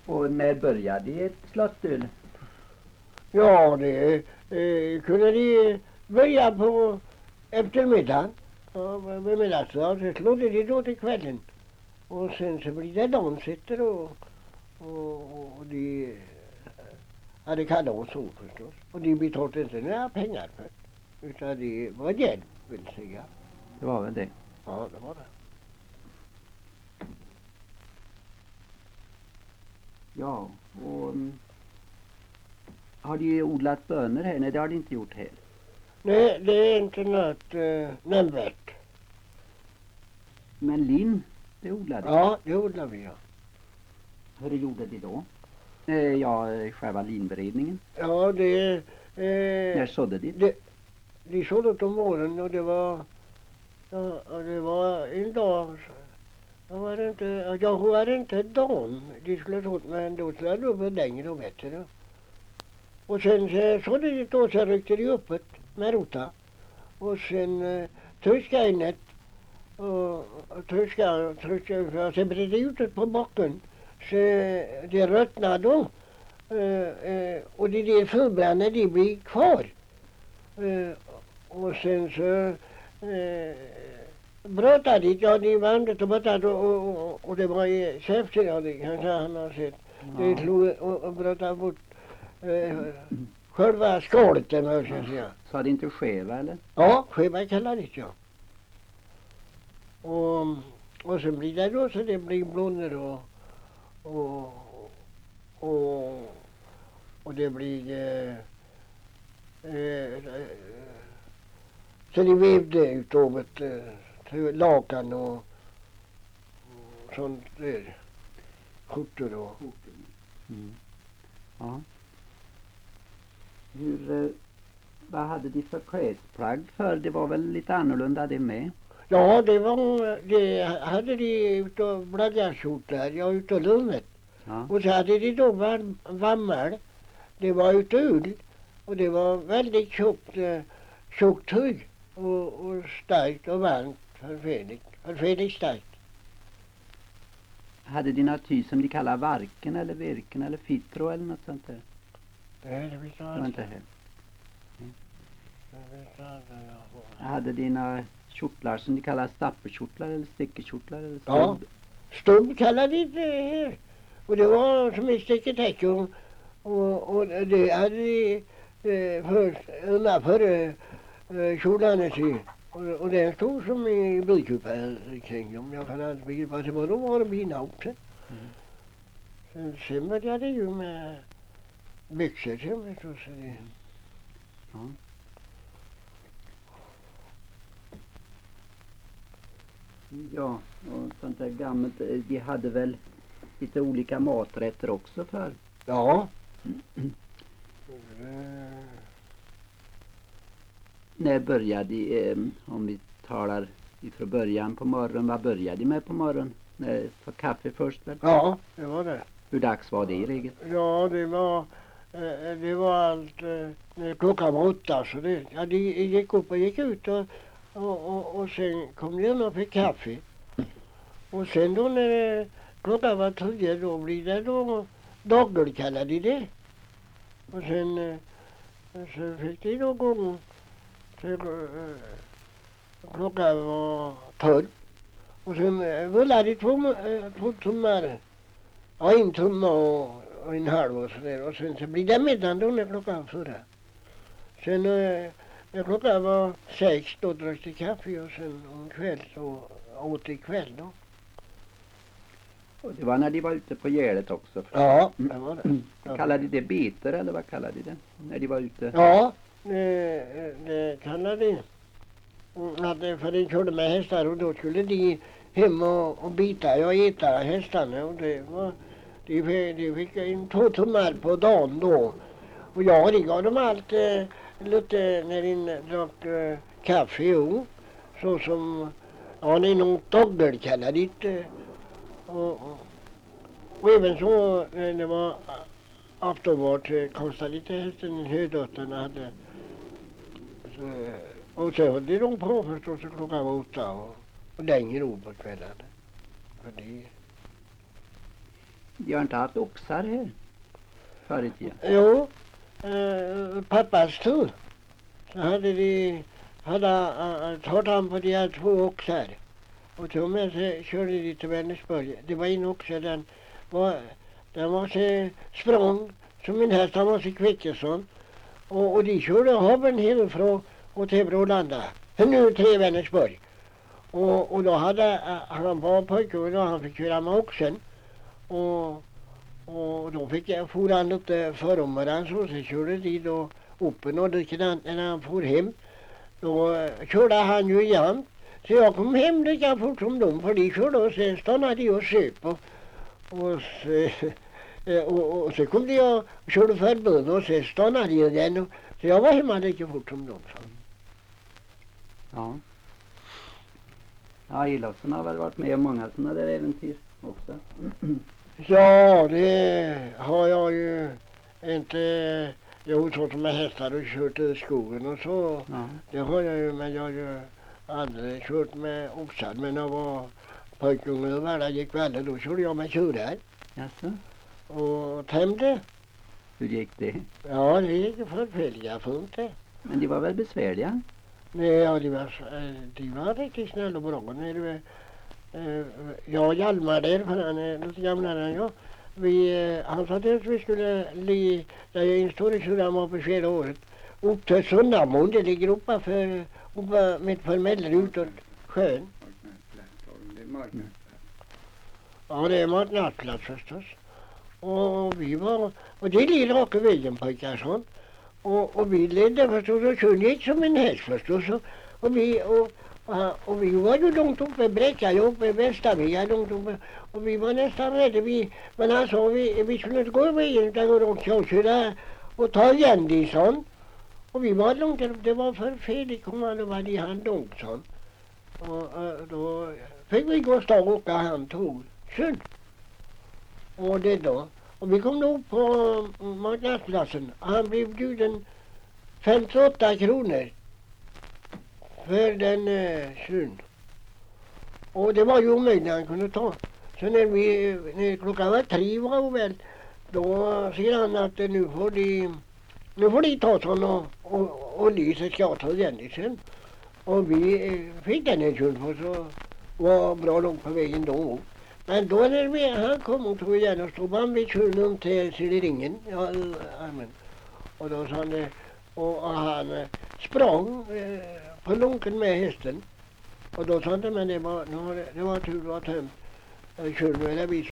Och när började det ett glas öl? Ja, det kunde de börja på eftermiddagen. Vid middagsdag så slog de då till kvällen. Och sen så blir det dansitter och de hade kalas så förstås. Och de betalade inte några pengar för. Utan det var hjälp vill säga. Det var väl det. Ja, det var det. Ja, och har de odlat bönor här? Nej, det har de inte gjort här. Nej, det är inte något nämnvärt. Men lin, det odlade de. Ja, det odlar vi, ja. Hur gjorde de då? Ja, själva linberedningen. Ja, det... När sådde de? De sådde på morgonen och det var... Ja, och det var en dag... Jag var inte dagen. De skulle sått, men då skulle det vara längre och bättre. Och sen så det då så ryckte de upp det med rota. Och sen tryckade in det. Och tryckade och sen blev det ut på backen. Så det röttnade då. Och de där förbränna de blir kvar. Och sen så bröt dit, ja de värmde och bröt och det var i käften, ja det kanske han har sett. Det slog och bröt bort själva skalet, det måste jag säga. Så det inte skeva eller? Ja, skeva kallar det, ja. Och sen blir det då så det blir blonder och det blir så de vävde utav ett lakan och sånt där. Skjortor och... Mm. Ja. Vad hade de för klädesplagg för? Det var väl lite annorlunda det med? Ja, det hade de utav bladjarskjortor, ja utav lummet. Ja. Och så hade de då vammel. Det var utav ull. Och det var väldigt tjockt tyg. Och starkt och varmt, förfärligt starkt. Hade de något ty som de kallar varken eller virken eller fitro eller något sånt där? Nej, det vet jag Det var inte här. Det vet jag inte. Hade de några kjortlar som de kallar stapelkjortlar eller stickekjortlar eller stubb? Ja, stubb kallade de det här. Och det var som ett sticketäcke och det hade de för kjolarna till. Och den stod som i bilkupan kring dem. Jag kan inte begripa att det var. Då var det mina också. Sen började det ju med byxor till mig. Så det... Ja. Ja, och sånt där gammalt. De hade väl lite olika maträtter också för? Ja. När började de, om vi talar ifrån början på morgonen, vad började de med på morgonen? För kaffe först väl? Ja, det var det. Hur dags var det i regel? Ja, det var allt klockan var 8 så det, ja, de gick upp och gick ut och sen kom de och fick kaffe. Och sen då när klockan var 10 då blir det då dagel kallade de det. Och sen så fick de då gå till klockan var 12. Och sen rullade de två tummar. Ja, en tumme och en halv och sådär. Och sen så blir det middag då när klockan 4. Sen när klockan var 6 då drack de kaffe och sen om kväll så åt de kväll då. Och det var när de var ute på gärdet också? Ja, det var det. Kallade de det beter eller vad kallade de det? När de var ute? Ja, det kallade de. För de körde med hästar och då skulle de hem och bita och äta hästarna och det var... De fick in 2 tummar på dagen då. Och ja, det gav dem allt lite när de drack kaffe och så som, ja det är nog dagel kallar det. Och även så när det var aftonvart kostade lite hästen höjdötterna hade. Så, och så höll de på förstås klockan var 8 och längre upp på kvällen. För det... De har inte haft oxar här förr i tiden. Jo, pappas tur. Så hade de tagit han på de här 2 oxar. Och tog med sig, körde de till Vänersborg. Det var en oxe, den var så språng som en häst, han var så kvickesson. Och de körde hoven hemifrån och till Brålanda. Nu till Vänersborg. Och då hade han var pojke och då han fick köra med oxen. Och då for han upp till förområden så körde de då upp och likadant när han for hem. Då körde han ju jämt. Så jag kom hem lika fort som dem, för de körde och sen stannade de och söp. Och så kom de och körde förbund och sen stannade de igen. Så jag var hemma lika fort som dem. Så. Ja. Ja, Ilofsson har väl varit med om många sådana där äventyr också. Ja, det har jag ju inte gjort så som med hästar och kört i skogen och så. Ja. Det har jag ju, men jag har ju aldrig kört med oxar. Men när jag var pojkunge och värda gick väl, då körde jag med tjurar. Jaså? Och tämde. Hur gick det? Ja, det gick förfärliga fullt det. Men de var väl besvärliga? Nej, ja, de var riktigt snälla och bra. Jag och Hjalmar där, för han är lite gamlare än jag. Han sa att vi skulle där jag instår i Sydamma på 4 året. Upp till Sundamon, det ligger uppe mitt för Mellerud och sjön. Ja, det är matnattplats förstås. Och det är raka vägen pojkar sån. Och vi ledde förstås och körde inte som en häst förstås. Och vi var ju långt uppe, Bräcka, uppe i Västavia, långt uppe. Och vi var nästan rädda. Men han sa vi skulle inte gå vägen utan gå rakt och köra och ta igen det sån. Och vi var långt där, det var för fel, kom han och var det han långt sån. Och då fick vi gå och stå och åka, han tog sjön. Och det då. Och vi kom upp på marknadsplatsen. Han blev bjuden 58 kronor för den sjön. Och det var ju omöjligt han kunde ta. Så när klockan var 3 var väl, då säger han att nu får de ta sån och lyset ska ta igen det sen. Och vi fick den en sjön för så var bra långt på vägen då. Men då när han kom och tog igen och stod han vid sjön till Syleringen. Ja, amen. Och då sa han det. Och han sprang på lunken med hästen. Och då sa han det, men det var tur att tömt sjön.